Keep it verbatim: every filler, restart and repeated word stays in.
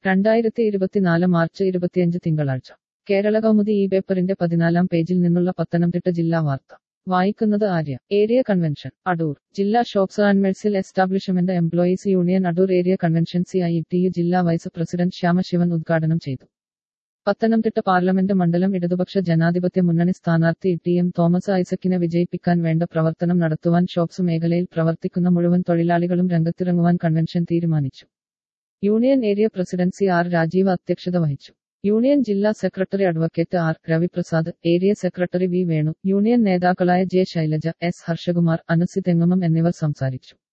രണ്ടായിരത്തി ഇരുപത്തിനാല് മാർച്ച് ഇരുപത്തിയഞ്ച് തിങ്കളാഴ്ച കേരള കൗമുദി ഈ പേപ്പറിന്റെ പതിനാലാം പേജിൽ നിന്നുള്ള പത്തനംതിട്ട ജില്ലാ വാർത്ത വായിക്കുന്നത് ആര്യ. Area convention Adoor. ജില്ലാ shops and medical establishment employees union Adoor area convention C I T U ജില്ലാ വൈസ് പ്രസിഡന്റ് ശ്യാമശിവൻ ഉദ്ഘാടനം ചെയ്തു. പത്തനംതിട്ട പാർലമെന്റ് മണ്ഡലം ഇടതുപക്ഷ ജനാധിപത്യ മുന്നണി സ്ഥാനാർത്ഥി ടി എം തോമസ് ഐസക്കിനെ വിജയിപ്പിക്കാൻ വേണ്ട പ്രവർത്തനം നടത്തുവാൻ ഷോപ്സ് മേഖലയിൽ പ്രവർത്തിക്കുന്ന മുഴുവൻ തൊഴിലാളികളും രംഗത്തിറങ്ങുവാൻ കൺവെൻഷൻ തീരുമാനിച്ചു. Union area president C R Rajeev അധ്യക്ഷത വഹിച്ചു. യൂണിയൻ ജില്ലാ secretary advocate R Raviprasad, area secretary V Venu, union നേതാക്കളായ ജെ ശൈലജ, എസ് ഹർഷകുമാർ, അനുസി തെങ്ങമം എന്നിവർ സംസാരിച്ചു.